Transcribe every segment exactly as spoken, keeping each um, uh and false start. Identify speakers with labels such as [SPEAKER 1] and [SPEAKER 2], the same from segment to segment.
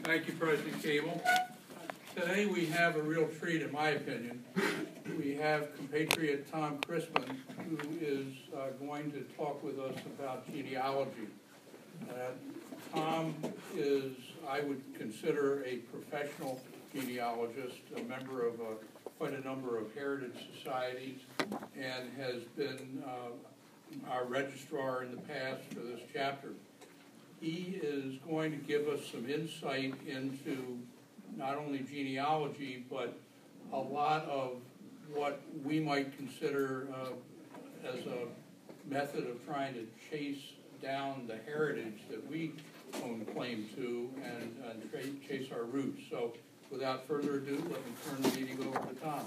[SPEAKER 1] Thank you, President Cable. Today we have a real treat, in my opinion. We have compatriot Tom Chrisman, who is uh, going to talk with us about genealogy. Uh, Tom is, I would consider, a professional genealogist, a member of a, quite a number of heritage societies, and has been uh, our registrar in the past for this chapter. He is going to give us some insight into not only genealogy, but a lot of what we might consider uh, as a method of trying to chase down the heritage that we own claim to and, and tra- chase our roots. So without further ado, let me turn the meeting over to Tom.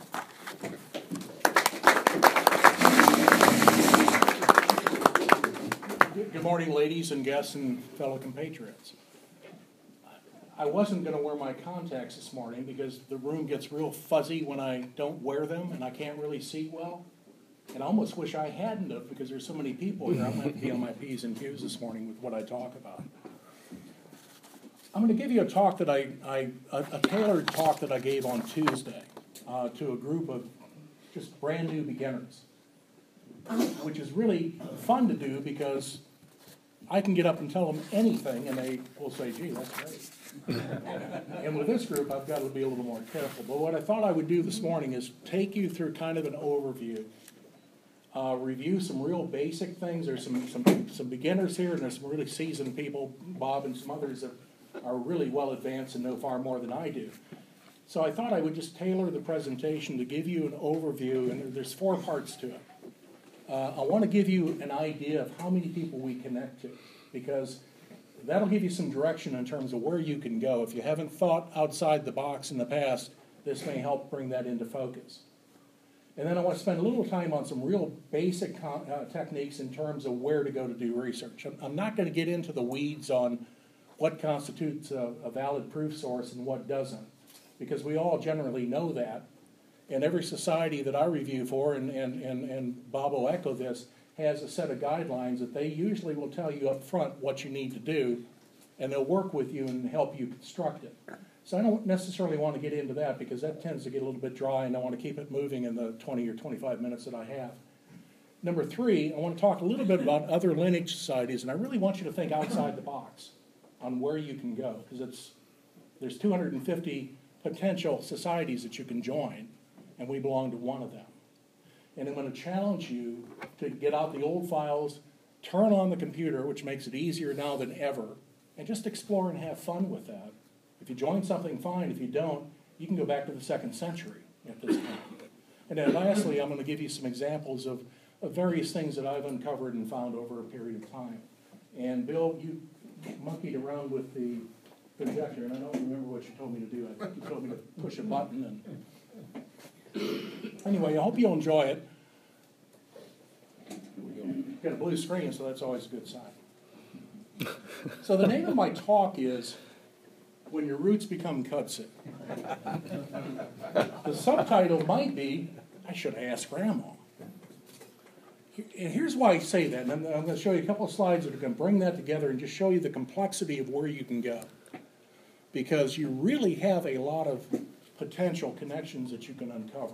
[SPEAKER 2] Good morning, ladies and guests and fellow compatriots. I wasn't going to wear my contacts this morning because the room gets real fuzzy when I don't wear them and I can't really see well. And I almost wish I hadn't have because there's so many people here. I'm going to be on my P's and Q's this morning with what I talk about. I'm going to give you a talk that I, I a, a tailored talk that I gave on Tuesday uh, to a group of just brand new beginners, which is really fun to do because I can get up and tell them anything and they will say, gee, that's great. And with this group, I've got to be a little more careful. But what I thought I would do this morning is take you through kind of an overview, uh, review some real basic things. There's some, some, some beginners here, and there's some really seasoned people, Bob and some others that are really well advanced and know far more than I do. So I thought I would just tailor the presentation to give you an overview, and there's four parts to it. Uh, I want to give you an idea of how many people we connect to, because that'll give you some direction in terms of where you can go. If you haven't thought outside the box in the past, this may help bring that into focus. And then I want to spend a little time on some real basic con- uh, techniques in terms of where to go to do research. I'm, I'm not going to get into the weeds on what constitutes a, a valid proof source and what doesn't, because we all generally know that. And every society that I review for, and, and, and, and Bob will echo this, has a set of guidelines that they usually will tell you up front what you need to do, and they'll work with you and help you construct it. So I don't necessarily want to get into that because that tends to get a little bit dry, and I want to keep it moving in the twenty or twenty-five minutes that I have. Number three, I want to talk a little bit about other lineage societies, and I really want you to think outside the box on where you can go, because it's there's two hundred fifty potential societies that you can join, and we belong to one of them. And I'm going to challenge you to get out the old files, turn on the computer, which makes it easier now than ever, and just explore and have fun with that. If you join something, fine. If you don't, you can go back to the second century at this time. And then lastly, I'm going to give you some examples of, of various things that I've uncovered and found over a period of time. And Bill, you monkeyed around with the projector, and I don't remember what you told me to do. I think you told me to push a button and... Anyway, I hope you'll enjoy it. Got a blue screen, so that's always a good sign. So the name of my talk is When Your Roots Become Kudzik. The subtitle might be, I should have asked Grandma. And here's why I say that, and I'm, I'm going to show you a couple of slides that are going to bring that together and just show you the complexity of where you can go. Because you really have a lot of potential connections that you can uncover.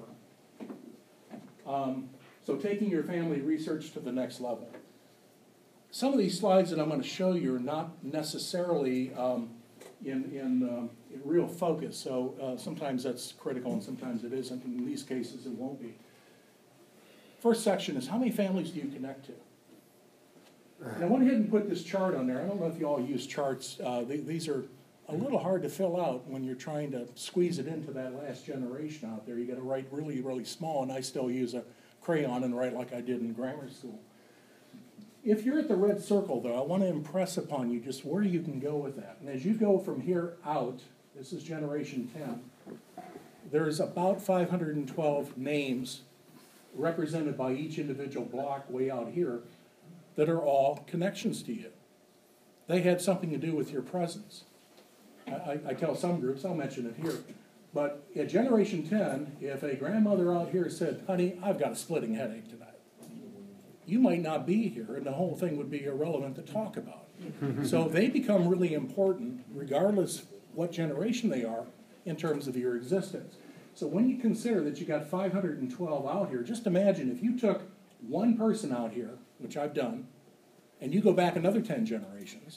[SPEAKER 2] Um, so taking your family research to the next level. Some of these slides that I'm going to show you are not necessarily um, in, in, um, in real focus, so uh, sometimes that's critical and sometimes it isn't. In these cases, it won't be. First section is how many families do you connect to? And I went ahead and put this chart on there. I don't know if you all use charts. Uh, th- these are a little hard to fill out when you're trying to squeeze it into that last generation out there. You got to write really, really small, and I still use a crayon and write like I did in grammar school. If you're at the red circle, though, I want to impress upon you just where you can go with that. And as you go from here out, this is generation ten, there's about five hundred twelve names represented by each individual block way out here that are all connections to you. They had something to do with your presence. I, I tell some groups, I'll mention it here, but at Generation ten, if a grandmother out here said, honey, I've got a splitting headache tonight, you might not be here, and the whole thing would be irrelevant to talk about. So they become really important, regardless what generation they are in terms of your existence. So when you consider that you got five hundred twelve out here, just imagine if you took one person out here, which I've done, and you go back another ten generations,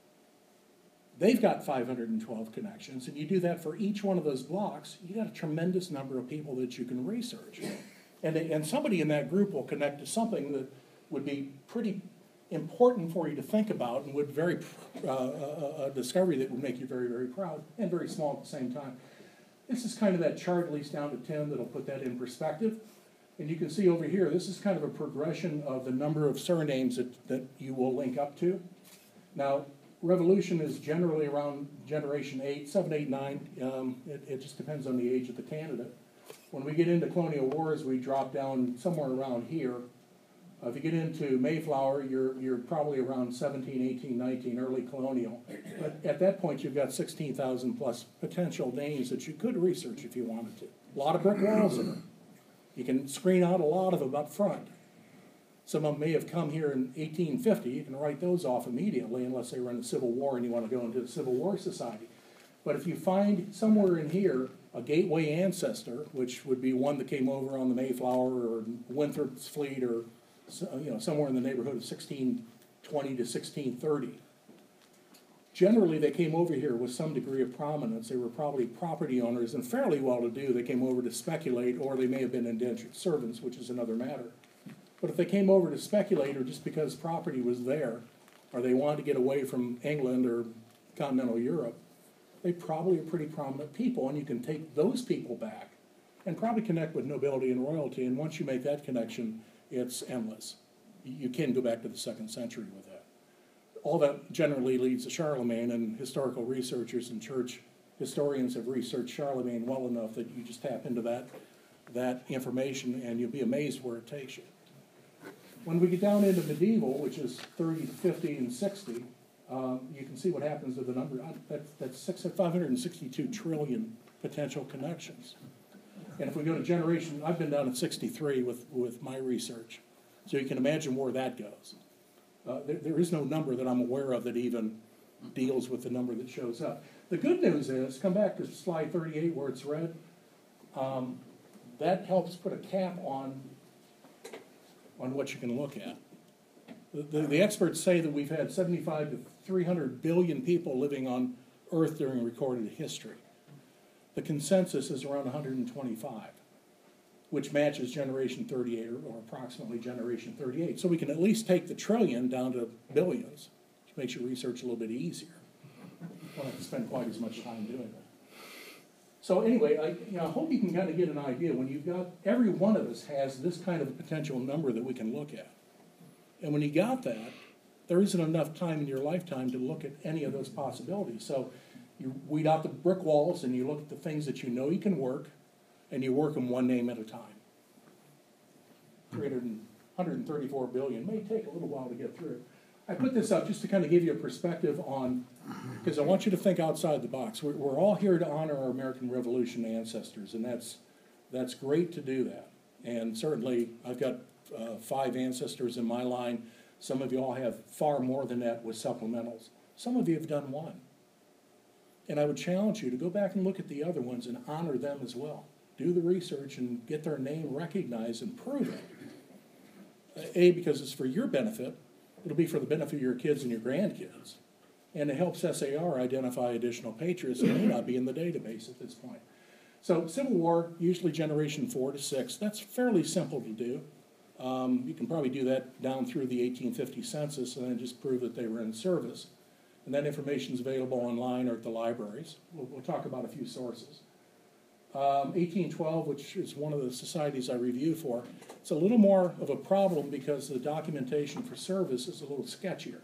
[SPEAKER 2] they've got five hundred twelve connections, and you do that for each one of those blocks, you got a tremendous number of people that you can research. And, they, and somebody in that group will connect to something that would be pretty important for you to think about and would very, uh, a, a discovery that would make you very, very proud and very small at the same time. This is kind of that chart, at least down to ten, that'll put that in perspective. And you can see over here, this is kind of a progression of the number of surnames that, that you will link up to. Now, Revolution is generally around generation eight, seven, eight, nine. Um, it, it just depends on the age of the candidate. When we get into Colonial Wars, we drop down somewhere around here. Uh, if you get into Mayflower, you're, you're probably around seventeen, eighteen, nineteen, early colonial. But at that point, you've got sixteen thousand plus potential names that you could research if you wanted to. A lot of brick walls in them. You can screen out a lot of them up front. Some of them may have come here in eighteen fifty. You can write those off immediately unless they were in the Civil War and you want to go into the Civil War Society. But if you find somewhere in here a gateway ancestor, which would be one that came over on the Mayflower or Winthrop's fleet or you know, somewhere in the neighborhood of sixteen twenty to sixteen thirty. Generally, they came over here with some degree of prominence. They were probably property owners and fairly well-to-do. They came over to speculate, or they may have been indentured servants, which is another matter. But if they came over to speculate, or just because property was there, or they wanted to get away from England or continental Europe, they probably are pretty prominent people, and you can take those people back and probably connect with nobility and royalty, and once you make that connection, it's endless. You can go back to the second century with that. All that generally leads to Charlemagne, and historical researchers and church historians have researched Charlemagne well enough that you just tap into that, that information and you'll be amazed where it takes you. When we get down into medieval, which is thirty, fifty, and sixty, um, you can see what happens to the number. That's, that's five hundred sixty-two trillion potential connections. And if we go to generation, I've been down at sixty-three with, with my research. So you can imagine where that goes. Uh, there, there is no number that I'm aware of that even deals with the number that shows up. The good news is, come back to slide thirty-eight where it's red, um, that helps put a cap on, on what you can look at. The, the, the experts say that we've had seventy-five to three hundred billion people living on Earth during recorded history. The consensus is around one hundred twenty-five, which matches generation thirty-eight, or, or approximately generation thirty-eight. So we can at least take the trillion down to billions, which makes your research a little bit easier. You don't have to spend quite as much time doing that. So anyway, I, you know, I hope you can kind of get an idea. When you've got, every one of us has this kind of a potential number that we can look at. And when you got that, there isn't enough time in your lifetime to look at any of those possibilities. So you weed out the brick walls and you look at the things that you know you can work, and you work them one name at a time. three hundred, one hundred thirty-four billion may take a little while to get through. I put this up just to kind of give you a perspective on, because I want you to think outside the box. We're, we're all here to honor our American Revolution ancestors, and that's, that's great to do that. And certainly, I've got uh, five ancestors in my line. Some of you all have far more than that with supplementals. Some of you have done one. And I would challenge you to go back and look at the other ones and honor them as well. Do the research and get their name recognized and prove it. A, because it's for your benefit. It'll be for the benefit of your kids and your grandkids. And it helps S A R identify additional patriots who may not be in the database at this point. So Civil War, usually generation four to six. That's fairly simple to do. Um, you can probably do that down through the eighteen fifty census and then just prove that they were in service. And that information is available online or at the libraries. We'll, we'll talk about a few sources. Um, eighteen twelve, which is one of the societies I review for, it's a little more of a problem because the documentation for service is a little sketchier.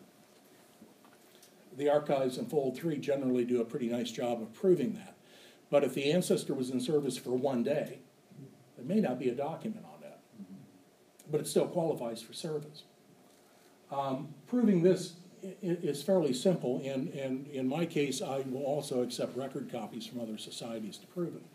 [SPEAKER 2] The archives in Fold three generally do a pretty nice job of proving that. But if the ancestor was in service for one day, there may not be a document on that. But it still qualifies for service. Um, proving this is fairly simple, and, and in my case, I will also accept record copies from other societies to prove it.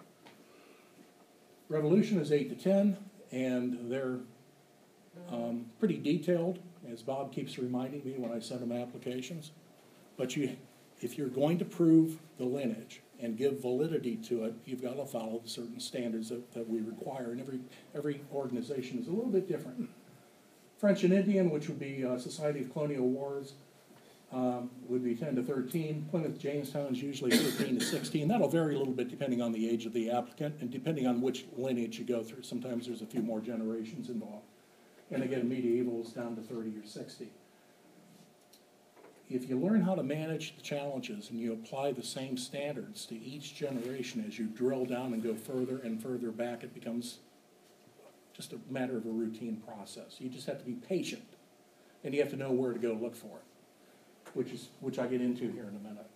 [SPEAKER 2] Revolution is eight to ten, and they're um, pretty detailed, as Bob keeps reminding me when I send him applications. But you, if you're going to prove the lineage and give validity to it, you've got to follow the certain standards that, that we require, and every, every organization is a little bit different. French and Indian, which would be uh, Society of Colonial Wars, um, would be ten to thirteen. Plymouth Jamestown is usually fifteen to sixteen. That'll vary a little bit depending on the age of the applicant and depending on which lineage you go through. Sometimes there's a few more generations involved. And again, medieval is down to thirty or sixty. If you learn how to manage the challenges and you apply the same standards to each generation as you drill down and go further and further back, it becomes just a matter of a routine process. You just have to be patient, and you have to know where to go look for it, which is which I get into here in a minute.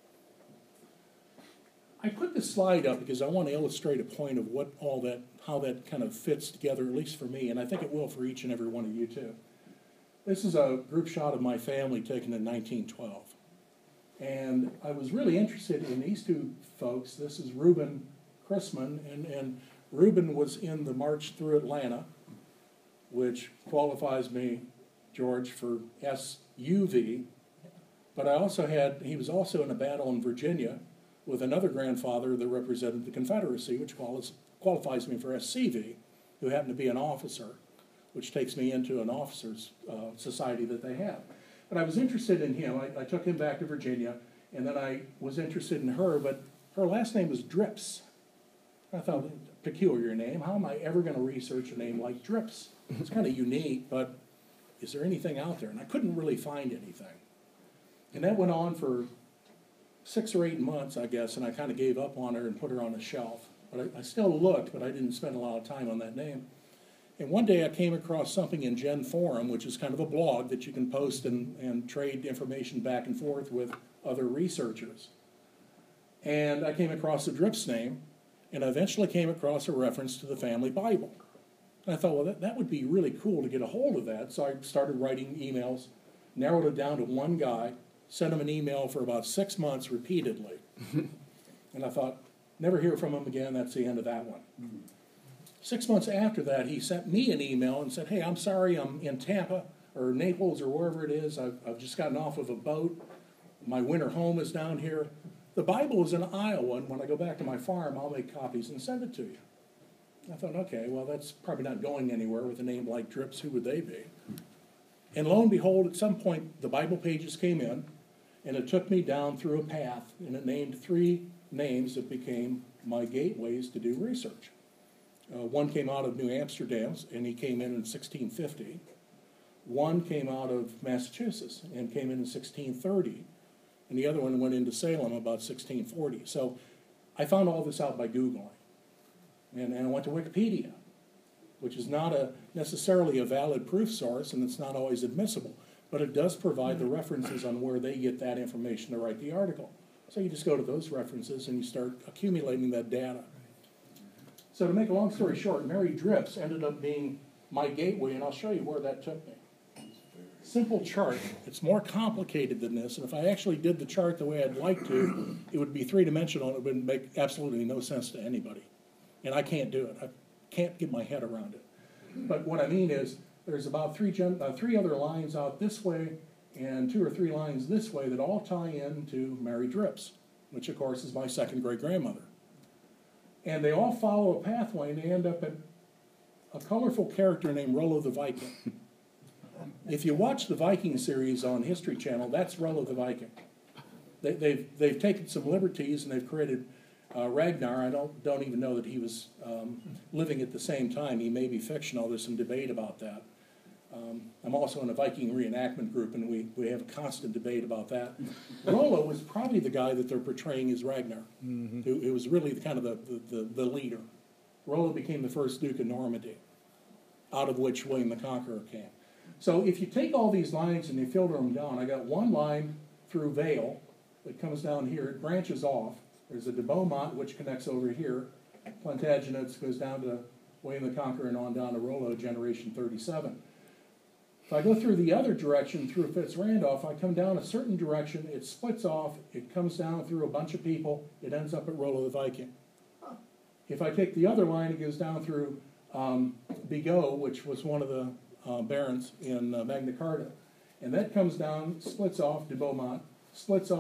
[SPEAKER 2] I put this slide up because I want to illustrate a point of what all that, how that kind of fits together, at least for me, and I think it will for each and every one of you too. This is a group shot of my family taken in nineteen twelve. And I was really interested in these two folks. This is Reuben Chrisman, and, and Reuben was in the March through Atlanta, which qualifies me, George, for S U V. But I also had, he was also in a battle in Virginia with another grandfather that represented the Confederacy, which qualifies, qualifies me for S C V, who happened to be an officer, which takes me into an officers' uh, society that they have. But I was interested in him. I, I took him back to Virginia, and then I was interested in her, but her last name was Drips. I thought, peculiar name. How am I ever going to research a name like Drips? It's kind of unique, but is there anything out there? And I couldn't really find anything. And that went on for six or eight months, I guess, and I kind of gave up on her and put her on a shelf. But I, I still looked, but I didn't spend a lot of time on that name. And one day I came across something in Gen Forum, which is kind of a blog that you can post and, and trade information back and forth with other researchers. And I came across the Drips name, and I eventually came across a reference to the family Bible. And I thought, well, that, that would be really cool to get a hold of that. So I started writing emails, narrowed it down to one guy, sent him an email for about six months repeatedly. And I thought, never hear from him again, that's the end of that one. Mm-hmm. Six months after that, he sent me an email and said, hey, I'm sorry, I'm in Tampa or Naples or wherever it is. I've, I've just gotten off of a boat. My winter home is down here. The Bible is in Iowa, and when I go back to my farm, I'll make copies and send it to you. I thought, okay, well, that's probably not going anywhere with a name like Drips. Who would they be? And lo and behold, at some point, the Bible pages came in, and it took me down through a path, and it named three names that became my gateways to do research. Uh, one came out of New Amsterdam, and he came in in sixteen fifty. One came out of Massachusetts and came in in sixteen thirty. And the other one went into Salem about sixteen forty. So I found all this out by Googling. And, and I went to Wikipedia, which is not a, necessarily a valid proof source, and it's not always admissible. But it does provide the references on where they get that information to write the article. So you just go to those references and you start accumulating that data. So to make a long story short, Mary Drips ended up being my gateway, and I'll show you where that took me. Simple chart. It's more complicated than this, and if I actually did the chart the way I'd like to, it would be three-dimensional, and it would make absolutely no sense to anybody. And I can't do it. I can't get my head around it. But what I mean is, there's about three, gen uh, three other lines out this way, and two or three lines this way that all tie in to Mary Drips, which of course is my second great-grandmother. And they all follow a pathway, and they end up at a colorful character named Rollo the Viking. If you watch the Viking series on History Channel, that's Rollo the Viking. They, they've, they've taken some liberties, and they've created uh, Ragnar. I don't, don't even know that he was um, living at the same time. He may be fictional. There's some debate about that. Um, I'm also in a Viking reenactment group, and we, we have a constant debate about that. Rollo was probably the guy that they're portraying as Ragnar, mm-hmm. who, who was really the, kind of the, the, the leader. Rollo became the first Duke of Normandy, out of which William the Conqueror came. So if you take all these lines and you filter them down, I got one line through Vale that comes down here. It branches off. There's a de Beaumont, which connects over here. Plantagenets goes down to William the Conqueror and on down to Rollo, generation thirty-seven. If I go through the other direction, through Fitz-Randolph, I come down a certain direction, it splits off, it comes down through a bunch of people, it ends up at Rollo the Viking. If I take the other line, it goes down through um, Bigot, which was one of the uh, barons in uh, Magna Carta. And that comes down, splits off de Beaumont, splits off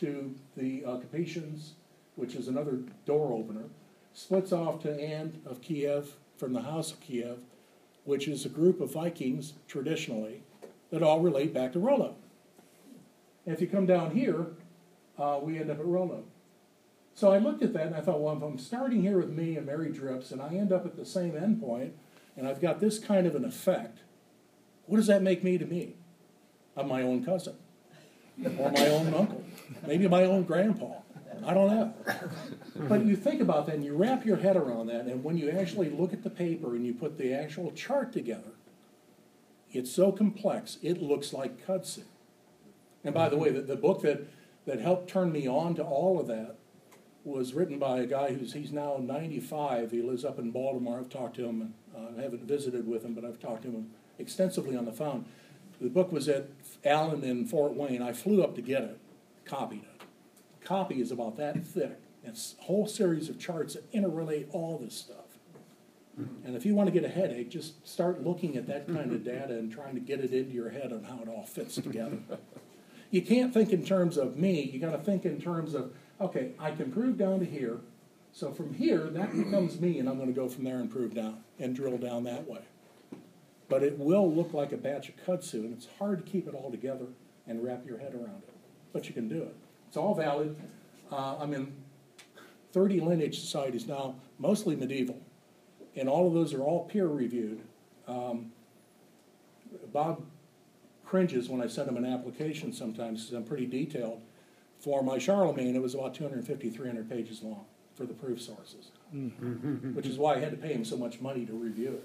[SPEAKER 2] to the uh, Capetians, which is another door opener, splits off to Anne of Kiev from the House of Kiev, which is a group of Vikings, traditionally, that all relate back to Rollo. And if you come down here, uh, we end up at Rollo. So I looked at that and I thought, well, if I'm starting here with me and Mary Drips, and I end up at the same endpoint, and I've got this kind of an effect, what does that make me to me? I'm my own cousin, or my own uncle, maybe my own grandpa. I don't know. But you think about that and you wrap your head around that, and when you actually look at the paper and you put the actual chart together, it's so complex, it looks like kudzu. And by the way, the, the book that, that helped turn me on to all of that was written by a guy who's he's now ninety-five. He lives up in Baltimore. I've talked to him. Uh, I haven't visited with him, but I've talked to him extensively on the phone. The book was at Allen in Fort Wayne. I flew up to get it, copied it. The copy is about that thick. It's a whole series of charts that interrelate all this stuff. And if you want to get a headache, just start looking at that kind of data and trying to get it into your head on how it all fits together. You can't think in terms of me. You got to think in terms of, okay, I can prove down to here. So from here, that becomes me, and I'm going to go from there and prove down and drill down that way. But it will look like a batch of kudzu, and it's hard to keep it all together and wrap your head around it. But you can do it. It's all valid. Uh, I'm in thirty lineage societies now, mostly medieval. And all of those are all peer-reviewed. Um, Bob cringes when I send him an application sometimes, because I'm pretty detailed. For my Charlemagne, it was about two hundred fifty, three hundred pages long for the proof sources, mm-hmm. which is why I had to pay him so much money to review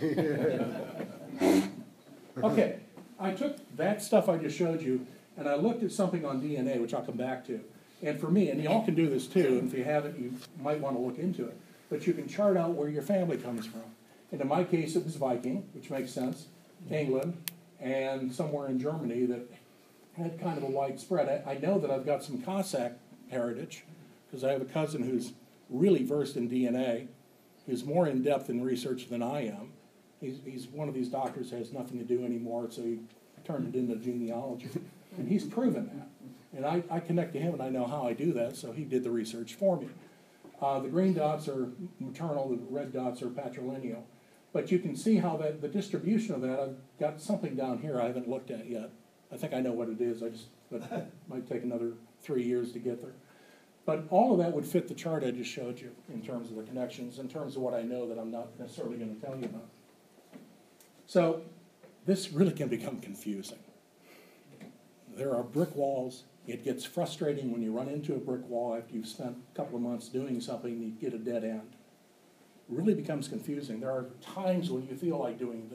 [SPEAKER 2] it. Okay, I took that stuff I just showed you, and I looked at something on D N A, which I'll come back to. And for me, and y'all can do this too, and if you haven't, you might want to look into it. But you can chart out where your family comes from. And in my case, it was Viking, which makes sense, England, and somewhere in Germany that had kind of a widespread. I, I know that I've got some Cossack heritage, because I have a cousin who's really versed in D N A, who's more in-depth in research than I am. He's, he's one of these doctors that has nothing to do anymore, so he turned it into genealogy. And he's proven that. And I, I connect to him, and I know how I do that, so he did the research for me. Uh, the green dots are maternal, the red dots are patrilineal. But you can see how that the distribution of that, I've got something down here I haven't looked at yet. I think I know what it is, I just, but it might take another three years to get there. But all of that would fit the chart I just showed you in terms of the connections, in terms of what I know that I'm not necessarily going to tell you about. So this really can become confusing. There are brick walls. It gets frustrating when you run into a brick wall after you've spent a couple of months doing something and you get a dead end. It really becomes confusing. There are times when you feel like doing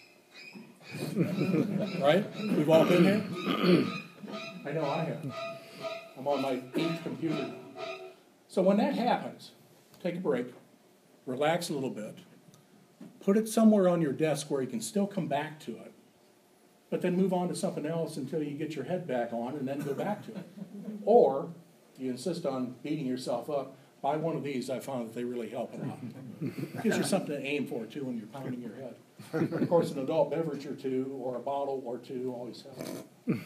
[SPEAKER 2] this. Right? We've all been there? I know I have. I'm on my eighth computer. So when that happens, take a break, relax a little bit, put it somewhere on your desk where you can still come back to it, but then move on to something else until you get your head back on and then go back to it. Or, you insist on beating yourself up, buy one of these. I found that they really help a lot. It gives you something to aim for, too, when you're pounding your head. And of course, an adult beverage or two, or a bottle or two, always helps.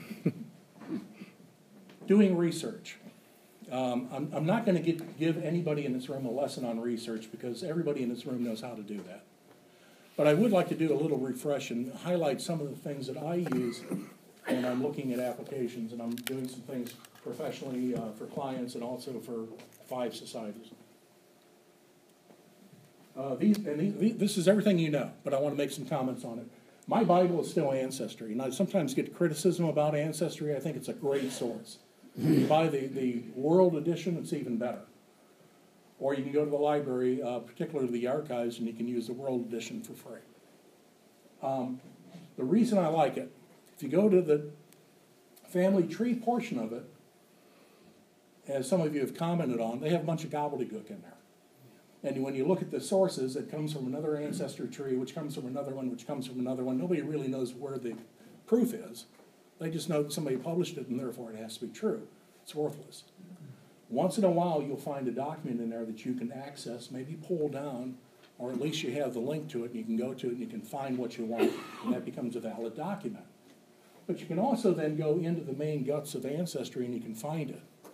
[SPEAKER 2] Doing research. Um, I'm, I'm not going to give anybody in this room a lesson on research, because everybody in this room knows how to do that. But I would like to do a little refresh and highlight some of the things that I use when I'm looking at applications, and I'm doing some things professionally uh, for clients and also for five societies. Uh, these, and these, these, this is everything you know, but I want to make some comments on it. My Bible is still Ancestry, and I sometimes get criticism about Ancestry. I think it's a great source. You buy the, the World Edition, it's even better. Or you can go to the library, uh, particularly the archives, and you can use the World Edition for free. Um, the reason I like it, if you go to the family tree portion of it, as some of you have commented on, they have a bunch of gobbledygook in there. And when you look at the sources, it comes from another ancestor tree, which comes from another one, which comes from another one. Nobody really knows where the proof is. They just know that somebody published it, and therefore it has to be true. It's worthless. Once in a while, you'll find a document in there that you can access, maybe pull down, or at least you have the link to it, and you can go to it, and you can find what you want, and that becomes a valid document. But you can also then go into the main guts of Ancestry, and you can find it.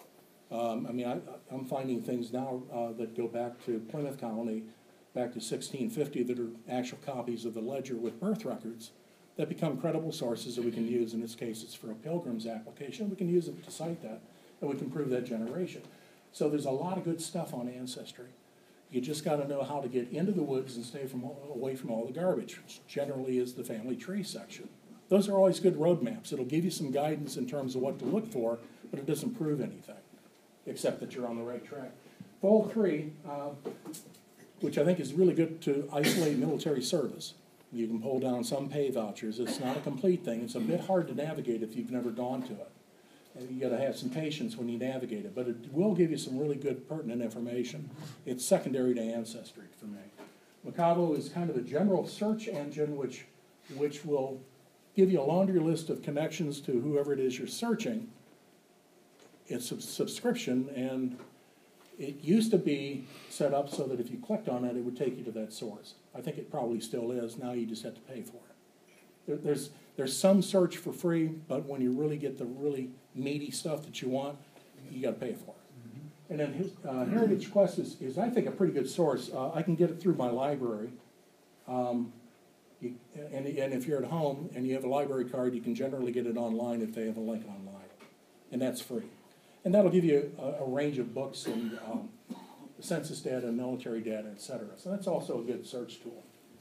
[SPEAKER 2] Um, I mean, I, I'm finding things now uh, that go back to Plymouth Colony, back to sixteen fifty, that are actual copies of the ledger with birth records that become credible sources that we can use. In this case, it's for a pilgrim's application. We can use it to cite that, and we can prove that generation. So there's a lot of good stuff on Ancestry. You just got to know how to get into the woods and stay from away from all the garbage, which generally is the family tree section. Those are always good roadmaps. It'll give you some guidance in terms of what to look for, but it doesn't prove anything, except that you're on the right track. Fold three, uh, which I think is really good to isolate military service. You can pull down some pay vouchers. It's not a complete thing. It's a bit hard to navigate if you've never gone to it. You got to have some patience when you navigate it, but it will give you some really good pertinent information. It's secondary to Ancestry for me. Mercado is kind of a general search engine which, which will give you a laundry list of connections to whoever it is you're searching. It's a subscription, and it used to be set up so that if you clicked on it, it would take you to that source. I think it probably still is. Now you just have to pay for it. There, there's, there's some search for free, but when you really get the really meaty stuff that you want, you got to pay for it. And then his, uh, Heritage Quest is, is, I think, a pretty good source. Uh, I can get it through my library. Um, you, and, and if you're at home and you have a library card, you can generally get it online if they have a link online. And that's free. And that'll give you a, a range of books and um, census data, military data, et cetera. So that's also a good search tool.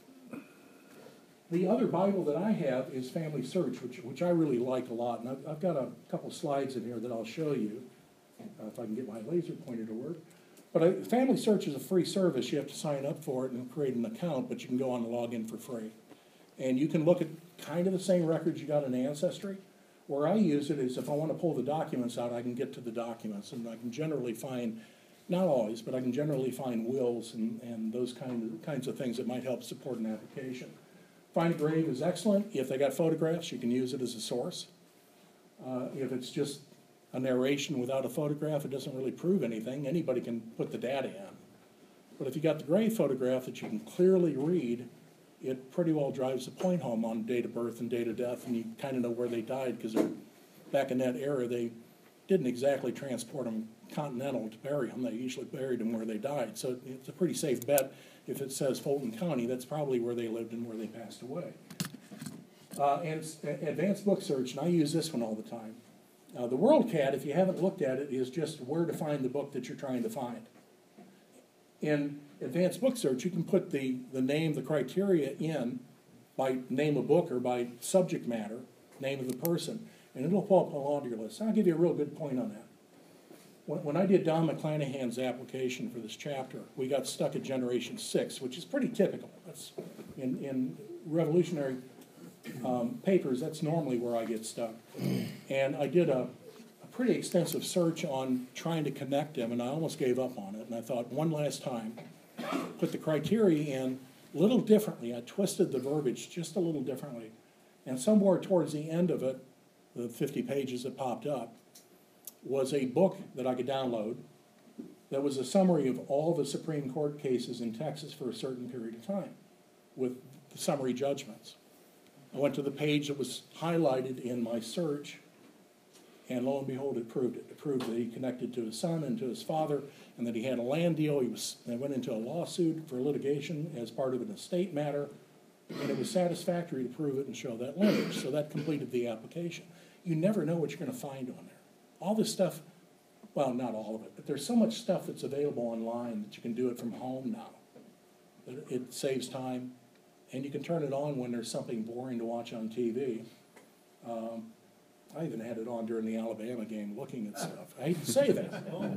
[SPEAKER 2] The other Bible that I have is Family Search, which, which I really like a lot. And I've, I've got a couple slides in here that I'll show you, uh, if I can get my laser pointer to work. But I, Family Search is a free service. You have to sign up for it and create an account, but you can go on and log in for free. And you can look at kind of the same records you got in Ancestry. Where I use it is if I want to pull the documents out, I can get to the documents, and I can generally find, not always, but I can generally find wills and, and those kind of, kinds of things that might help support an application. Find a Grave is excellent. If they got photographs, you can use it as a source. Uh, if it's just a narration without a photograph, it doesn't really prove anything. Anybody can put the data in. But if you got the grave photograph that you can clearly read, it pretty well drives the point home on date of birth and date of death, and you kind of know where they died, because back in that era, they didn't exactly transport them continental to bury them. They usually buried them where they died. So it's a pretty safe bet. If it says Fulton County, that's probably where they lived and where they passed away. Uh, and it's Advanced Book Search, and I use this one all the time. Uh, the WorldCat, if you haven't looked at it, is just where to find the book that you're trying to find. In Advanced Book Search, you can put the, the name, the criteria in by name of book or by subject matter, name of the person, and it'll pull up a laundry list. I'll give you a real good point on that. When, when I did Don McClanahan's application for this chapter, we got stuck at generation six, which is pretty typical. That's in, in revolutionary um, papers, that's normally where I get stuck. And I did a pretty extensive search on trying to connect them, and I almost gave up on it. And I thought, one last time, put the criteria in a little differently. I twisted the verbiage just a little differently. And somewhere towards the end of it, the fifty pages that popped up, was a book that I could download that was a summary of all the Supreme Court cases in Texas for a certain period of time, with the summary judgments. I went to the page that was highlighted in my search, and lo and behold, it proved it. It proved that he connected to his son and to his father, and that he had a land deal. He was, they went into a lawsuit for litigation as part of an estate matter, and it was satisfactory to prove it and show that lineage. So that completed the application. You never know what you're going to find on there. All this stuff, well, not all of it, but there's so much stuff that's available online that you can do it from home now. That it saves time, and you can turn it on when there's something boring to watch on T V. Um, I even had it on during the Alabama game looking at stuff. I hate to say that.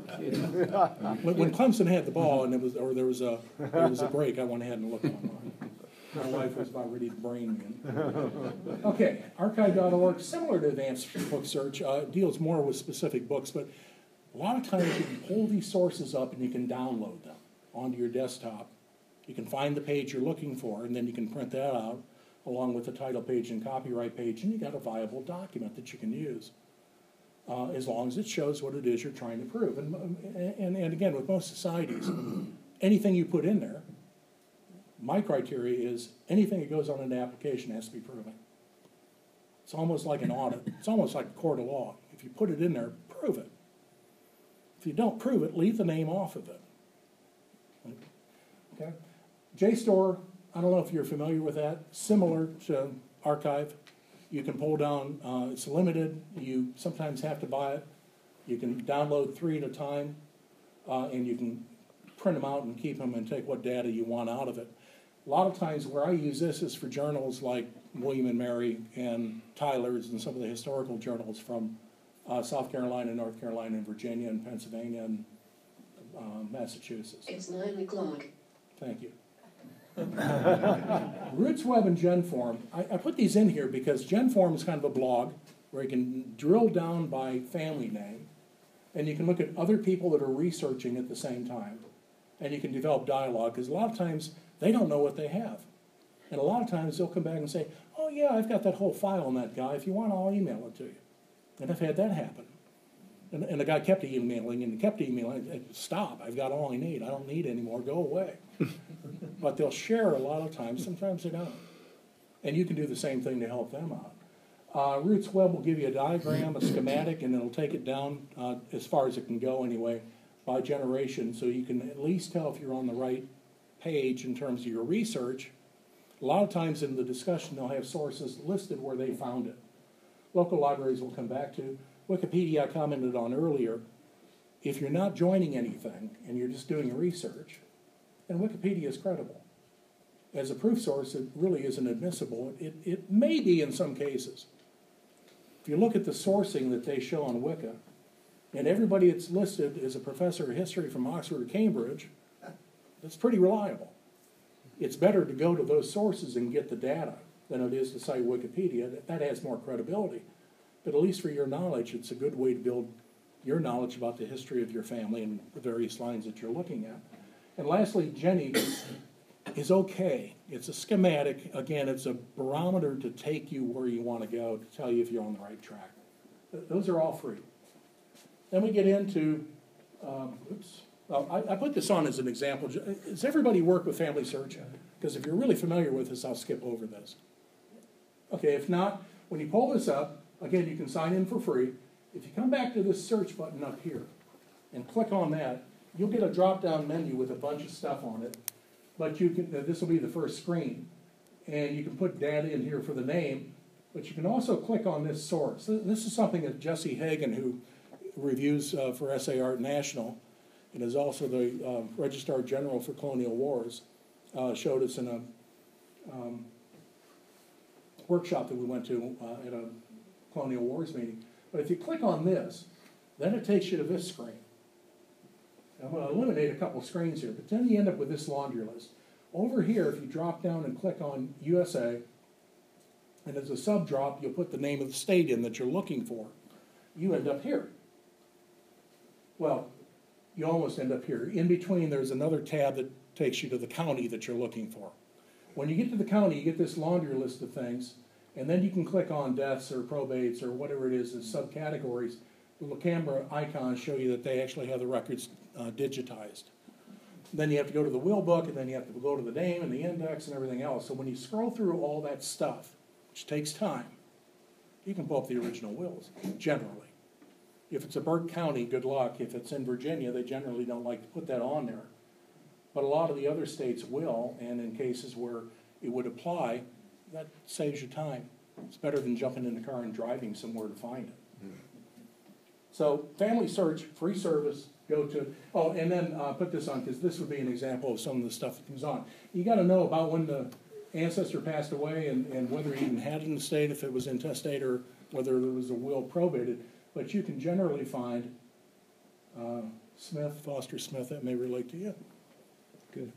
[SPEAKER 2] when, when Clemson had the ball and it was, or there was a there was a break, I went ahead and looked online. My wife was about ready to brain me. Okay, archive dot org, similar to Advanced Book Search, uh, deals more with specific books, but a lot of times you can pull these sources up and you can download them onto your desktop. You can find the page you're looking for, and then you can print that out along with the title page and copyright page, and you got a viable document that you can use, uh, as long as it shows what it is you're trying to prove. And, and, and again, with most societies, anything you put in there, my criteria is anything that goes on an application has to be proven. It's almost like an audit. It's almost like a court of law. If you put it in there, prove it. If you don't prove it, leave the name off of it. Okay? JSTOR, I don't know if you're familiar with that, similar to Archive. You can pull down, uh, it's limited, you sometimes have to buy it. You can download three at a time, uh, and you can print them out and keep them and take what data you want out of it. A lot of times where I use this is for journals like William and Mary and Tyler's and some of the historical journals from uh, South Carolina, North Carolina, and Virginia, and Pennsylvania, and uh, Massachusetts.
[SPEAKER 3] It's nine o'clock.
[SPEAKER 2] Thank you. RootsWeb and GenForm, I, I put these in here because GenForm is kind of a blog where you can drill down by family name, and you can look at other people that are researching at the same time, and you can develop dialogue, because a lot of times they don't know what they have. And a lot of times they'll come back and say, oh yeah, I've got that whole file on that guy. If you want, I'll email it to you. And I've had that happen. And, and the guy kept emailing and kept emailing. Stop, I've got all I need. I don't need any more, go away. But they'll share a lot of times, sometimes they don't. And you can do the same thing to help them out. Uh, RootsWeb will give you a diagram, a schematic, and it'll take it down uh, as far as it can go anyway, by generation, so you can at least tell if you're on the right page in terms of your research. A lot of times in the discussion, they'll have sources listed where they found it. Local libraries will come back to. Wikipedia I commented on earlier. If you're not joining anything and you're just doing research, then Wikipedia is credible. As a proof source, it really isn't admissible. It, it may be in some cases. If you look at the sourcing that they show on Wiki, and everybody that's listed is a professor of history from Oxford or Cambridge, that's pretty reliable. It's better to go to those sources and get the data than it is to cite Wikipedia. That has more credibility. But at least for your knowledge, it's a good way to build your knowledge about the history of your family and the various lines that you're looking at. And lastly, Jenny is okay. It's a schematic. Again, it's a barometer to take you where you want to go, to tell you if you're on the right track. Those are all free. Then we get into, um, oops, well, I, I put this on as an example. Does everybody work with Family Search? Because if you're really familiar with this, I'll skip over this. Okay, if not, when you pull this up, again, you can sign in for free. If you come back to this search button up here and click on that, you'll get a drop-down menu with a bunch of stuff on it. But you can, uh, this will be the first screen. And you can put data in here for the name, but you can also click on this source. This is something that Jesse Hagan, who reviews uh, for S A Art National, and is also the uh, Registrar General for Colonial Wars, uh, showed us in a um, workshop that we went to uh, at a Colonial Wars meeting. But if you click on this, then it takes you to this screen. I'm going to eliminate a couple screens here, but then you end up with this laundry list. Over here, if you drop down and click on U S A, and as a sub-drop, you'll put the name of the state in that you're looking for, you end up here. Well, you almost end up here. In between, there's another tab that takes you to the county that you're looking for. When you get to the county, you get this laundry list of things, and then you can click on deaths or probates or whatever it is as subcategories. The little camera icons show you that they actually have the records uh, digitized. Then you have to go to the will book, and then you have to go to the name and the index and everything else. So when you scroll through all that stuff, which takes time, you can pull up the original wills, generally. If it's a Burke County, good luck. If it's in Virginia, they generally don't like to put that on there. But a lot of the other states will, and in cases where it would apply, that saves you time. It's better than jumping in the car and driving somewhere to find it. So Family Search, free service, go to, oh, and then uh, put this on, because this would be an example of some of the stuff that comes on. You got to know about when the ancestor passed away and, and whether he even had an estate, if it was intestate, or whether there was a will probated. But you can generally find uh, Smith, Foster Smith, that may relate to you. Good.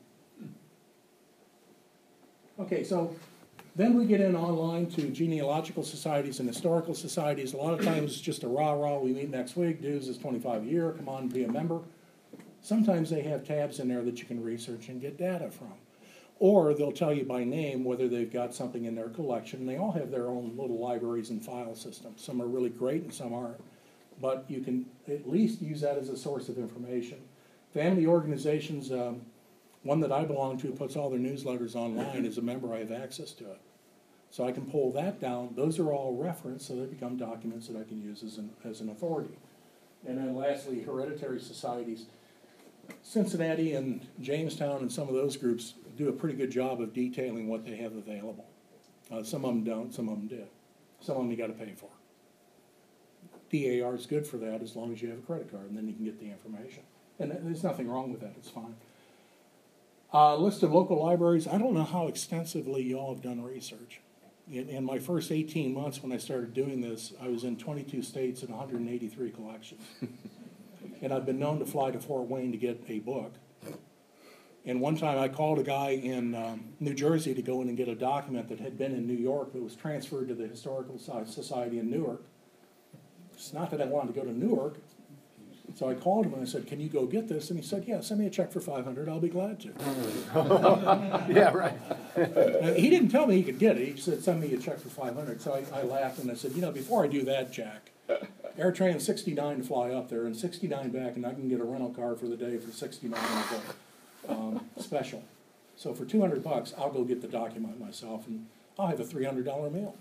[SPEAKER 2] Okay, so then we get in online to genealogical societies and historical societies. A lot of times it's just a rah-rah, we meet next week, dues is twenty-five a year, come on, be a member. Sometimes they have tabs in there that you can research and get data from. Or they'll tell you by name whether they've got something in their collection. And they all have their own little libraries and file systems. Some are really great and some aren't. But you can at least use that as a source of information. Family organizations, um, one that I belong to puts all their newsletters online. As a member, I have access to it. So I can pull that down. Those are all referenced, so they become documents that I can use as an, as an authority. And then lastly, hereditary societies. Cincinnati and Jamestown and some of those groups do a pretty good job of detailing what they have available. Uh, some of them don't, some of them do. Some of them you gotta pay for. D A R is good for that as long as you have a credit card, and then you can get the information. And there's nothing wrong with that, it's fine. Uh, list of local libraries, I don't know how extensively y'all have done research. In, in my first eighteen months when I started doing this, I was in twenty-two states and one hundred eighty-three collections. And I've been known to fly to Fort Wayne to get a book. And one time I called a guy in um, New Jersey to go in and get a document that had been in New York that was transferred to the Historical Society in Newark. It's not that I wanted to go to Newark. So I called him and I said, can you go get this? And he said, yeah, send me a check for five hundred dollars, I'll be glad to.
[SPEAKER 3] Yeah, right.
[SPEAKER 2] Uh, he didn't tell me he could get it, he said, send me a check for five hundred dollars. So I, I laughed and I said, you know, before I do that, Jack, AirTran sixty-nine to fly up there and sixty-nine back, and I can get a rental car for the day for sixty-nine as a um, special. So for two hundred bucks, I'll go get the document myself and I'll have a three hundred dollar meal.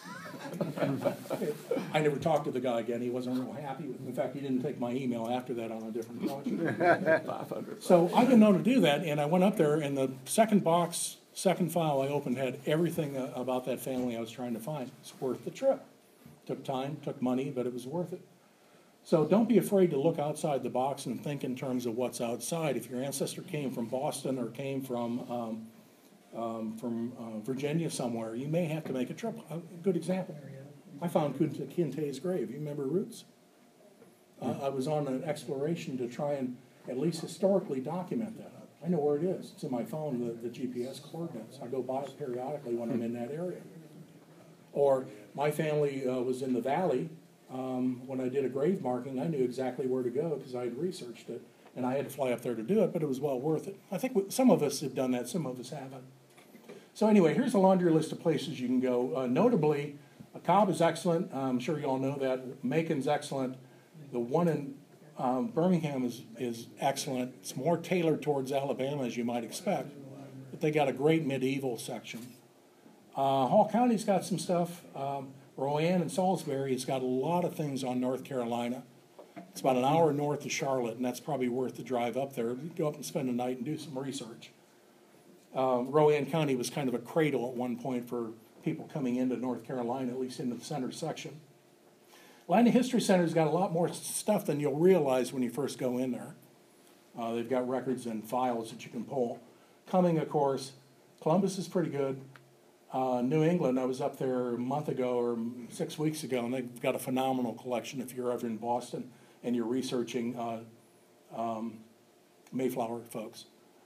[SPEAKER 2] I never talked to the guy again. He wasn't real happy with me. In fact, he didn't take my email after that on a different project. So I've been known to do that, and I went up there, and the second box, second file I opened had everything uh, about that family I was trying to find. It's worth the trip. Took time, took money, but it was worth it. So don't be afraid to look outside the box and think in terms of what's outside. If your ancestor came from Boston or came from um, um, from uh, Virginia somewhere, you may have to make a trip. A good example. I found Kunta Kinte's grave. You remember Roots? Uh, I was on an exploration to try and at least historically document that. I know where it is. It's in my phone, the, the G P S coordinates. I go by it periodically when I'm in that area. Or my family uh, was in the valley. Um, when I did a grave marking, I knew exactly where to go because I had researched it. And I had to fly up there to do it, but it was well worth it. I think we, some of us have done that, some of us haven't. So anyway, here's a laundry list of places you can go. Uh, notably, uh, Cobb is excellent. I'm sure you all know that. Macon's excellent. The one in um, Birmingham is, is excellent. It's more tailored towards Alabama, as you might expect. But they got a great medieval section. Uh, Hall County's got some stuff. Um, Rowan and Salisbury has got a lot of things on North Carolina. It's about an hour north of Charlotte, and that's probably worth the drive up there. Go up and spend a night and do some research. Uh, Rowan County was kind of a cradle at one point for people coming into North Carolina, at least into the center section. Atlanta History Center's got a lot more stuff than you'll realize when you first go in there. Uh, they've got records and files that you can pull. Cumming, of course. Columbus is pretty good. Uh, New England, I was up there a month ago or six weeks ago, and they've got a phenomenal collection if you're ever in Boston and you're researching uh, um, Mayflower folks.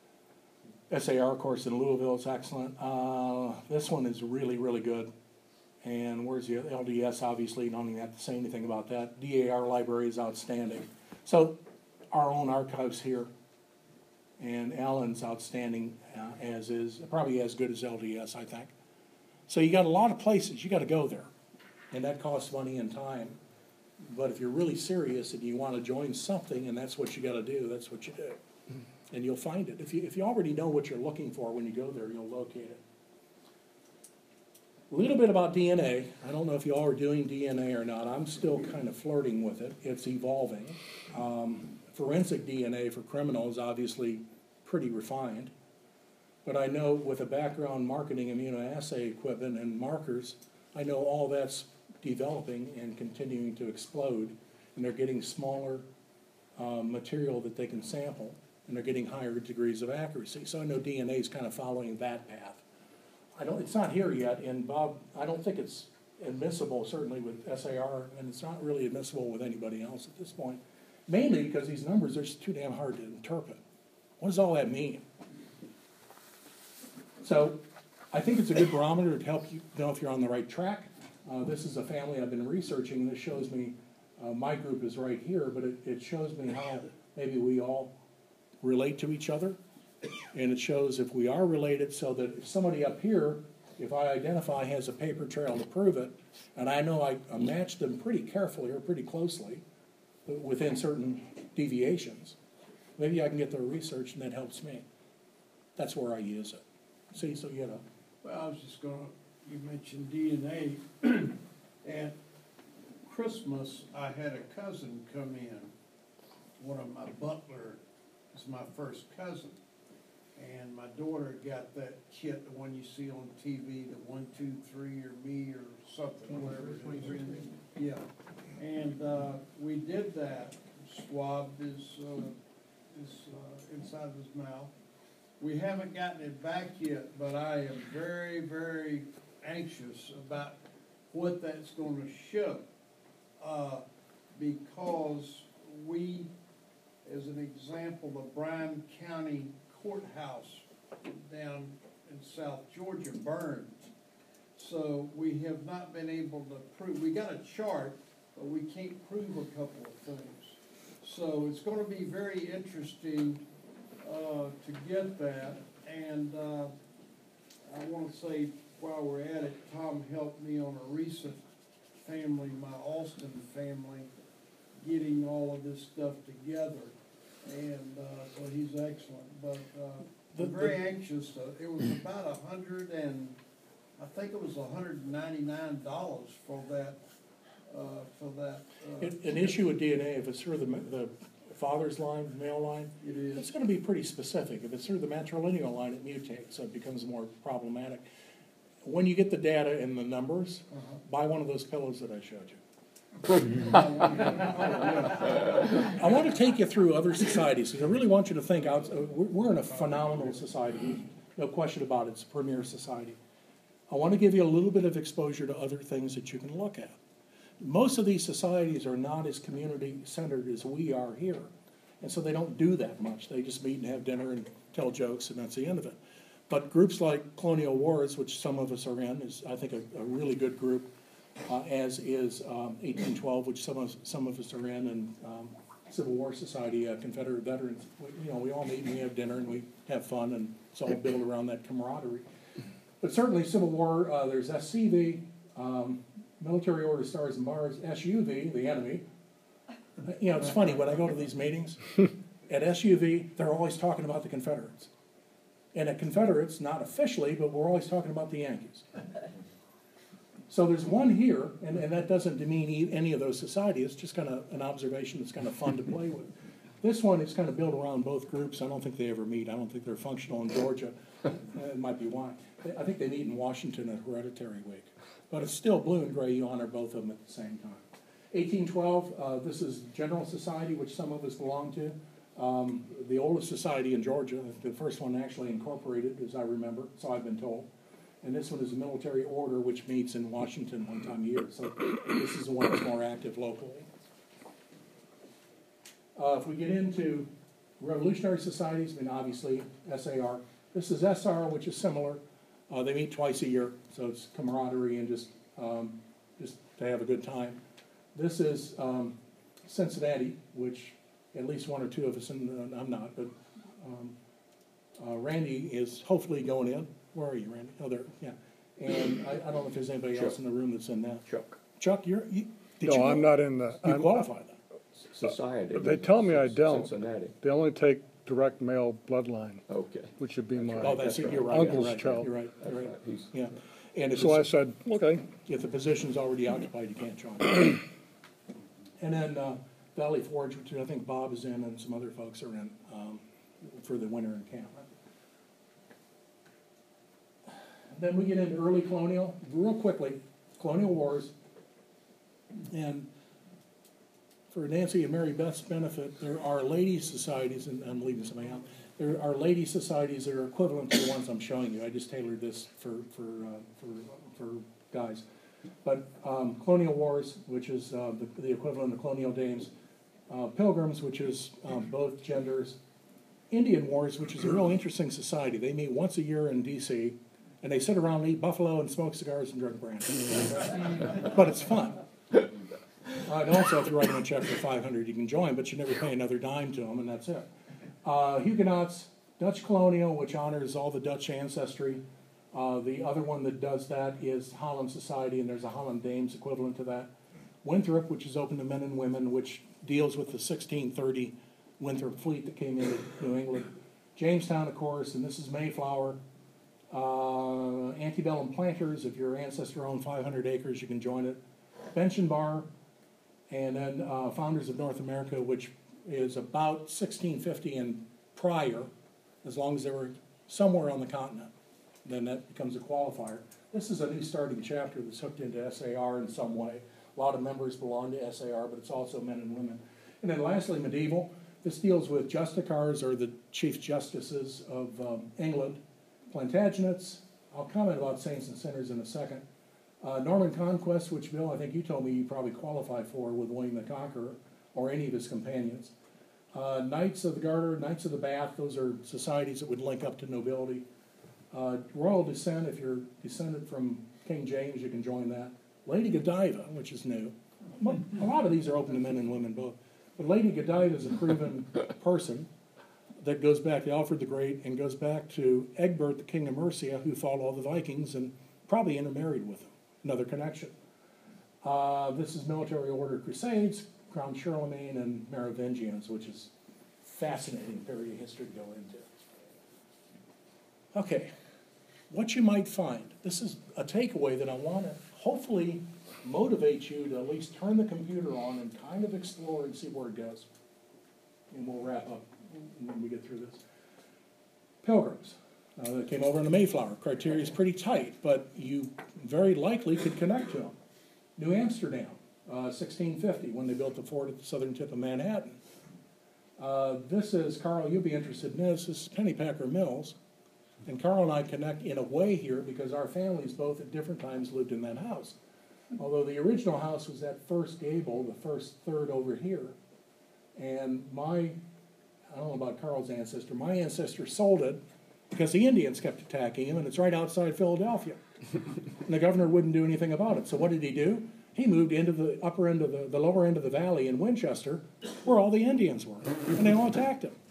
[SPEAKER 2] S A R, of course, in Louisville is excellent. Uh, this one is really, really good. And where's the L D S, obviously, you don't even have to say anything about that. D A R library is outstanding. So our own archives here. And Allen's outstanding, uh, as is, probably as good as L D S, I think. So you got a lot of places, you got to go there. And that costs money and time. But if you're really serious and you want to join something and that's what you got to do, that's what you do. And you'll find it. If you, if you already know what you're looking for when you go there, you'll locate it. A little bit about D N A. I don't know if you all are doing D N A or not. I'm still kind of flirting with it. It's evolving. Um, forensic D N A for criminals, obviously pretty refined. But I know with a background in marketing immunoassay equipment and markers, I know all that's developing and continuing to explode. And they're getting smaller uh, material that they can sample, and they're getting higher degrees of accuracy. So I know D N A is kind of following that path. I don't, it's not here yet, and Bob, I don't think it's admissible, certainly with S A R, and it's not really admissible with anybody else at this point. Mainly because these numbers are just too damn hard to interpret. What does all that mean? So I think it's a good barometer to help you know if you're on the right track. Uh, this is a family I've been researching. This shows me, uh, my group is right here, but it, it shows me how maybe we all relate to each other. And it shows if we are related, so that if somebody up here, if I identify, has a paper trail to prove it, and I know I, I match them pretty carefully or pretty closely within certain deviations, maybe I can get their research and that helps me. That's where I use it. See, so you know.
[SPEAKER 4] Well, I was just gonna, you mentioned D N A, and Christmas, I had a cousin come in. One of my butler is my first cousin. And my daughter got that kit, the one you see on T V, the one, two, three, or me, or something, whatever it is. Yeah, and, uh, we did that, swabbed his, uh, his, uh, inside of his mouth. We haven't gotten it back yet, but I am very, very anxious about what that's gonna show. Uh, because we, as an example, the Bryan County Courthouse down in South Georgia burned. So we have not been able to prove, we got a chart, but we can't prove a couple of things. So it's gonna be very interesting, uh, to get that. And, uh, I wanna say, while we're at it, Tom helped me on a recent family, my Austin family, getting all of this stuff together. And, uh, so he's excellent, but, uh,
[SPEAKER 2] The-
[SPEAKER 4] I'm very anxious, uh, it was about a hundred and, I think it was a hundred and ninety-nine dollars for that, uh, for that. uh,
[SPEAKER 2] An an issue with D N A, if it's through the, ma- the father's line, male line,
[SPEAKER 4] It
[SPEAKER 2] it's
[SPEAKER 4] is,
[SPEAKER 2] gonna be pretty specific. If it's through the matrilineal line, it mutates, so it becomes more problematic. When you get the data and the numbers,
[SPEAKER 4] uh-huh.
[SPEAKER 2] buy one of those pillows that I showed you.
[SPEAKER 4] Oh, yeah.
[SPEAKER 2] I want to take you through other societies, because I really want you to think out, uh, we're we're in a phenomenal society, no question about it, it's a premier society. I want to give you a little bit of exposure to other things that you can look at. Most of these societies are not as community-centered as we are here, and so they don't do that much. They just meet and have dinner and tell jokes, and that's the end of it. But groups like Colonial Wars, which some of us are in, is, I think, a, a really good group, uh, as is um, eighteen twelve, which some of, some of us are in, and um, Civil War Society, uh, Confederate Veterans. We, you know, we all meet and we have dinner and we have fun, and it's all built around that camaraderie. But certainly Civil War, uh, there's S C V, um, Military Order Stars and Bars, S U V, the enemy. You know, it's funny, when I go to these meetings, at S U V, they're always talking about the Confederates. And at Confederates, not officially, but we're always talking about the Yankees. So there's one here, and, and that doesn't demean e- any of those societies, it's just kind of an observation that's kind of fun to play with. This one is kind of built around both groups. I don't think they ever meet. I don't think they're functional in Georgia. Uh, It might be why. They- I think they meet in Washington at Hereditary Week. But it's still blue and gray. You honor both of them at the same time. eighteen twelve, uh, this is General Society, which some of us belong to. Um, the oldest society in Georgia, the first one actually incorporated, as I remember, so I've been told. And this one is a military order, which meets in Washington one time a year. So this is the one that's more active locally. Uh, if we get into revolutionary societies, I mean, obviously, S A R. This is S R, which is similar. Uh, they meet twice a year, so it's camaraderie and just, um, just to have a good time. This is um, Cincinnati, which at least one or two of us, and uh, I'm not, but um, uh, Randy is hopefully going in. Where are you, Randy? Oh, there, yeah. And I, I don't know if there's anybody else in the room that's in that.
[SPEAKER 5] Chuck.
[SPEAKER 2] Chuck, you're, you, did you?
[SPEAKER 3] No, I'm not in the,
[SPEAKER 2] You
[SPEAKER 3] I'm-
[SPEAKER 2] qualify then.
[SPEAKER 5] Society.
[SPEAKER 3] They tell me I don't.
[SPEAKER 5] Cincinnati.
[SPEAKER 3] they only take direct male bloodline,
[SPEAKER 5] Okay.
[SPEAKER 3] which would be
[SPEAKER 2] Oh,
[SPEAKER 3] my,
[SPEAKER 2] that's,
[SPEAKER 5] That's
[SPEAKER 2] it.
[SPEAKER 5] right.
[SPEAKER 2] You're right,
[SPEAKER 3] Uncle's
[SPEAKER 2] you're right,
[SPEAKER 3] child.
[SPEAKER 2] you're right, you're right,
[SPEAKER 5] He's,
[SPEAKER 2] yeah. And if
[SPEAKER 3] so I
[SPEAKER 2] it's,
[SPEAKER 3] said, okay.
[SPEAKER 2] if the position's already occupied, you can't join. And then, uh, Valley Forge, which I think Bob is in and some other folks are in, um, for the winter in camp. Then we get into early colonial, real quickly, colonial wars. And for Nancy and Mary Beth's benefit, there are lady societies, and I'm leaving somebody out, there are lady societies that are equivalent to the ones I'm showing you. I just tailored this for, for, uh, for, for guys. But um, colonial wars, which is uh, the, the equivalent of colonial dames, uh, pilgrims, which is um, both genders, Indian wars, which is a real interesting society. They meet once a year in D C, and they sit around and eat buffalo and smoke cigars and drink brandy. But it's fun. Uh, and also, if you're writing a check for five hundred, you can join, but you never pay another dime to them, and that's it. Uh, Huguenots, Dutch colonial, which honors all the Dutch ancestry. Uh, the other one that does that is Holland Society, and there's a Holland Dames equivalent to that. Winthrop, which is open to men and women, which deals with the sixteen thirty Winthrop fleet that came into New England. Jamestown, of course, and this is Mayflower. Uh, antebellum planters, if your ancestor owned five hundred acres, you can join it. Bench and Bar, And then uh, Founders of North America, which is about sixteen fifty and prior, as long as they were somewhere on the continent, then that becomes a qualifier. This is a new starting chapter that's hooked into S A R in some way. A lot of members belong to S A R, but it's also men and women. And then lastly, medieval. This deals with justicars, or the chief justices of um, England, Plantagenets. I'll comment about saints and sinners in a second. Uh, Norman Conquest, which, Bill, I think you told me you probably qualify for with William the Conqueror or any of his companions. Uh, Knights of the Garter, Knights of the Bath, those are societies that would link up to nobility. Uh, Royal Descent, if you're descended from King James, you can join that. Lady Godiva, which is new. A lot of these are open to men and women both. But Lady Godiva is a proven person that goes back to Alfred the Great and goes back to Egbert, the king of Mercia, who fought all the Vikings and probably intermarried with them. Another connection. Uh, this is Military Order Crusades, Crown Charlemagne, and Merovingians, which is fascinating period of history to go into. Okay, what you might find. This is a takeaway that I want to hopefully motivate you to at least turn the computer on and kind of explore and see where it goes. And we'll wrap up when we get through this. Pilgrims. Uh, that came over in the Mayflower. Criteria is pretty tight, but you very likely could connect to them. New Amsterdam, uh, sixteen fifty, when they built the fort at the southern tip of Manhattan. Uh, this is, Carl, you'll be interested in this, this is Pennypacker Mills. And Carl and I connect in a way here because our families both at different times lived in that house. Although the original house was that first gable, the first third over here. And my, I don't know about Carl's ancestor, my ancestor sold it because the Indians kept attacking him, and it's right outside Philadelphia. And the governor wouldn't do anything about it. So what did he do? He moved into the upper end of the, the lower end of the valley in Winchester, where all the Indians were, and they all attacked him.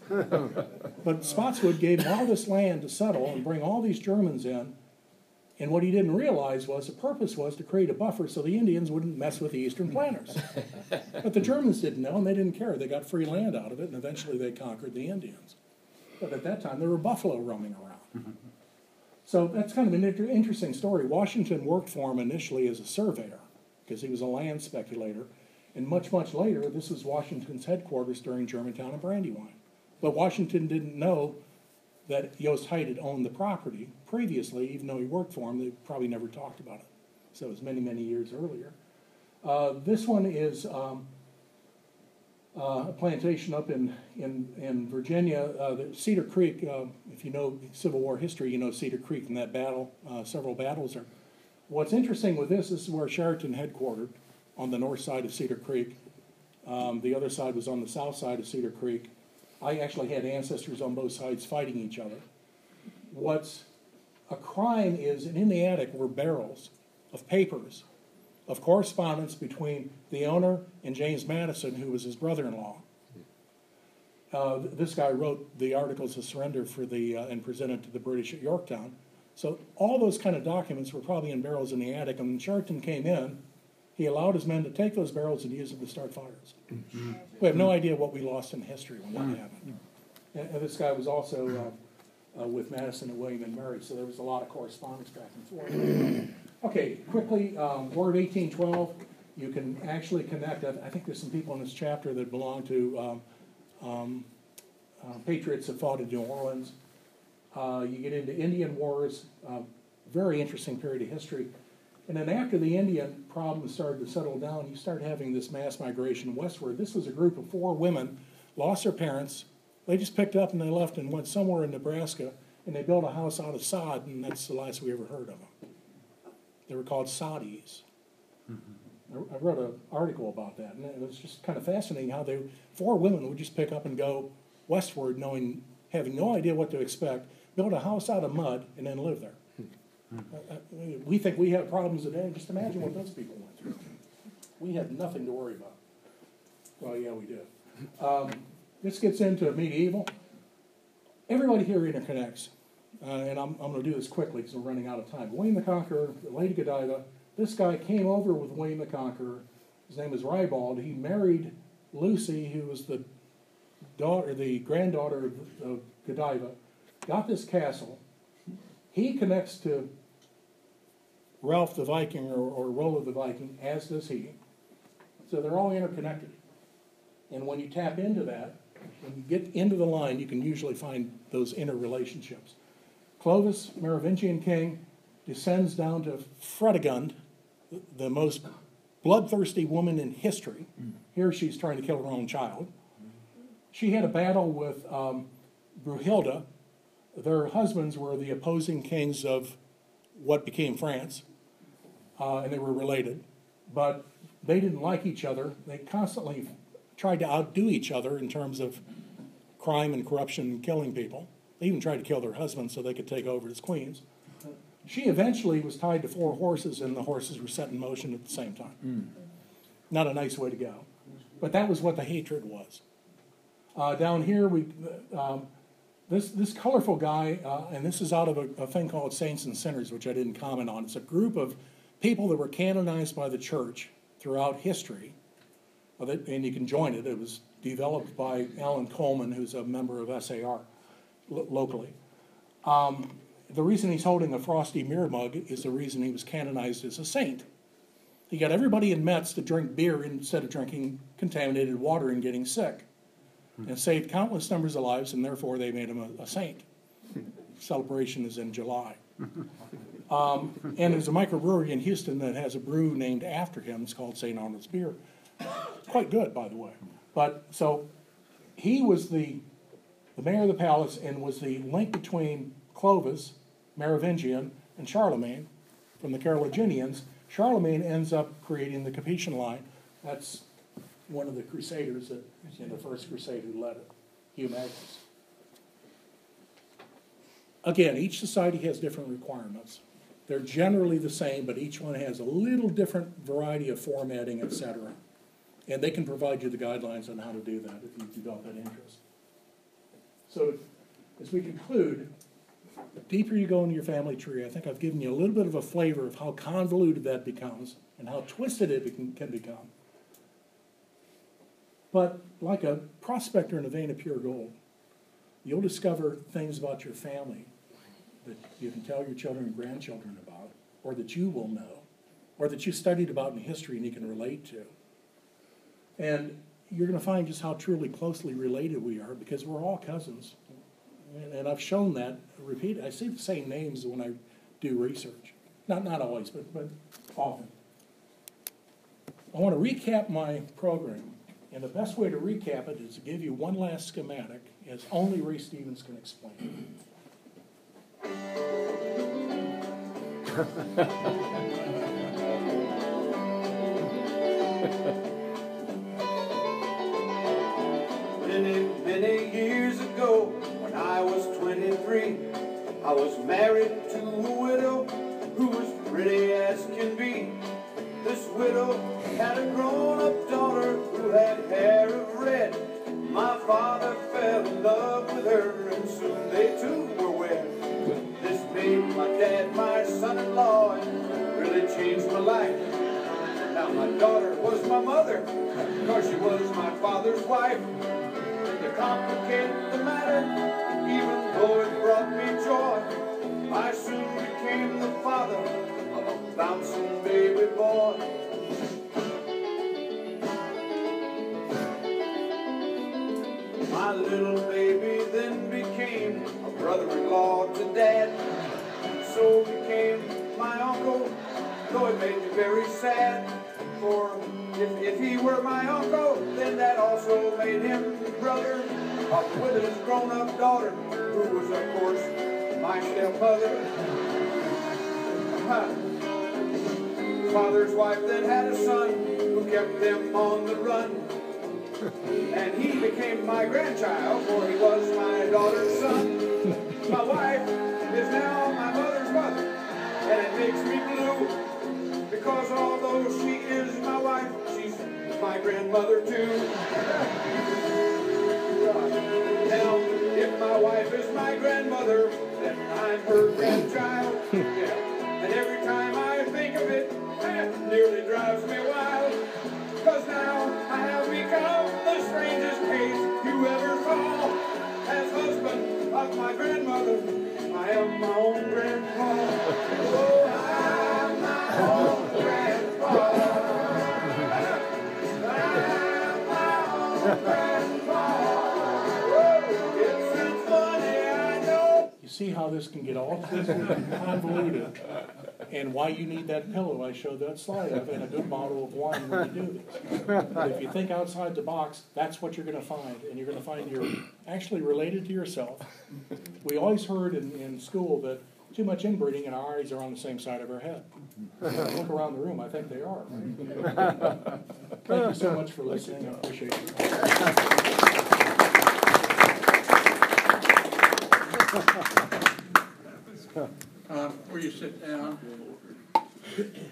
[SPEAKER 2] But Spotswood gave him all this land to settle and bring all these Germans in, and what he didn't realize was the purpose was to create a buffer so the Indians wouldn't mess with the eastern planters. But the Germans didn't know, and they didn't care. They got free land out of it, and eventually they conquered the Indians. But at that time, there were buffalo roaming around. So that's kind of an inter interesting story. Washington worked for him initially as a surveyor, because he was a land speculator. And much, much later, this was Washington's headquarters during Germantown and Brandywine. But Washington didn't know that Yost Haidt had owned the property previously, even though he worked for him. They probably never talked about it. So it was many, many years earlier. Uh, this one is um, uh, a plantation up in, in, in Virginia. Uh, the Cedar Creek, uh, if you know Civil War history, you know Cedar Creek and that battle, uh, several battles are. What's interesting with this, this is where Sheraton headquartered, on the north side of Cedar Creek. Um, the other side was on the south side of Cedar Creek. I actually had ancestors on both sides fighting each other. What's a crime is, and in the attic were barrels of papers, of correspondence between the owner and James Madison, who was his brother-in-law. Uh, this guy wrote the Articles of Surrender for the, uh, and presented to the British at Yorktown. So all those kind of documents were probably in barrels in the attic, and when Sheraton came in, he allowed his men to take those barrels and use them to start fires. Mm-hmm. We have no idea what we lost in history when that mm-hmm. happened. And, and this guy was also uh, uh, with Madison and William and Mary, so there was a lot of correspondence back and forth. Okay, quickly, um, War of eighteen twelve, you can actually connect. I, I think there's some people in this chapter that belong to um, um, uh, patriots that fought in New Orleans. Uh, you get into Indian Wars, uh, very interesting period of history. And then after the Indian problem started to settle down, you start having this mass migration westward. This was a group of four women, lost their parents. They just picked up and they left and went somewhere in Nebraska, and they built a house out of sod, and that's the last we ever heard of them. They were called Soddies. Mm-hmm. I, I wrote an article about that, and it was just kind of fascinating how they, four women would just pick up and go westward, knowing, having no idea what to expect, build a house out of mud, and then live there. Uh, we think we have problems today. Just imagine what those people went through. We had nothing to worry about. Well, yeah, we did. Um, this gets into medieval. Everybody here interconnects. Uh, and I'm, I'm going to do this quickly because we're running out of time. William the Conqueror, Lady Godiva. This guy came over with William the Conqueror. His name was Ribald. He married Lucy, who was the daughter, the granddaughter of, of Godiva. Got this castle. He connects to Ralph the Viking or, or Rollo the Viking, as does he. So they're all interconnected. And when you tap into that, when you get into the line, you can usually find those interrelationships. Clovis, Merovingian king, descends down to Fredegund, the most bloodthirsty woman in history. Here she's trying to kill her own child. She had a battle with um, Brunhilde. Their husbands were the opposing kings of what became France, uh, and they were related. But they didn't like each other. They constantly tried to outdo each other in terms of crime and corruption and killing people. They even tried to kill their husbands so they could take over as queens. She eventually was tied to four horses, and the horses were set in motion at the same time. Mm. Not a nice way to go. But that was what the hatred was. Uh, down here, we um, this this colorful guy, uh, and this is out of a, a thing called Saints and Sinners, which I didn't comment on. It's a group of people that were canonized by the church throughout history, and you can join it. It was developed by Alan Coleman, who's a member of S A R lo- locally. Um, the reason he's holding a frosty mirror mug is the reason he was canonized as a saint. He got everybody in Metz to drink beer instead of drinking contaminated water and getting sick, and saved countless numbers of lives, and therefore they made him a, a saint. Celebration is in July. Um, and there's a microbrewery in Houston that has a brew named after him. It's called Saint Arnold's Beer. Quite good, by the way. But so he was the the mayor of the palace and was the link between Clovis, Merovingian, and Charlemagne from the Carolingians. Charlemagne ends up creating the Capetian line. That's one of the crusaders that in the first crusade who led it, Hugh Magnus. Again, each society has different requirements. They're generally the same, but each one has a little different variety of formatting, et cetera. And they can provide you the guidelines on how to do that if you develop that interest. So as we conclude, the deeper you go into your family tree, I think I've given you a little bit of a flavor of how convoluted that becomes and how twisted it can, can become. But like a prospector in a vein of pure gold, you'll discover things about your family that you can tell your children and grandchildren about, or that you will know, or that you studied about in history and you can relate to. And you're going to find just how truly closely related we are, because we're all cousins. And, and I've shown that, repeat, I see the same names when I do research. Not, not always, but, but often. I want to recap my program. And the best way to recap it is to give you one last schematic, as only Ray Stevens can explain.
[SPEAKER 5] Many, many years ago, when I was twenty-three, I was married to a widow who was pretty as can be. This widow had a grown-up daughter who had hair of red. My father fell in love with her, and soon they too were wed. This made my dad my son-in-law, and really changed my life. Now my daughter was my mother, because she was my father's wife. To complicate the matter, even though it brought me joy, I soon became the father of a bouncing baby boy. My little baby then became a brother-in-law to Dad. So became my uncle, though it made me very sad. For if, if he were my uncle, then that also made him brother of with his grown-up daughter, who was, of course, my stepmother. Father's wife then had a son who kept them on the run. And he became my grandchild, for he was my daughter's son. My wife is now my mother's mother, and it makes me blue, because although she is my wife, she's my grandmother too. Now, if my wife is my grandmother, then I'm her grandchild. Yeah. And every time I think of it, it nearly drives me wild. Cause now I have become the strangest case you ever saw. As husband of my grandmother, I am my own grandpa. Oh, I'm my own grandpa.
[SPEAKER 2] see how this can get all twisted and convoluted, and why you need that pillow I showed that slide of, and a good bottle of wine when you do this. But if you think outside the box, that's what you're gonna find, and you're gonna find you're actually related to yourself. We always heard in, in school that too much inbreeding and our eyes are on the same side of our head. And look around the room, I think they are. Right? Thank you so much for listening, I appreciate it.
[SPEAKER 1] Uh, Before you sit down,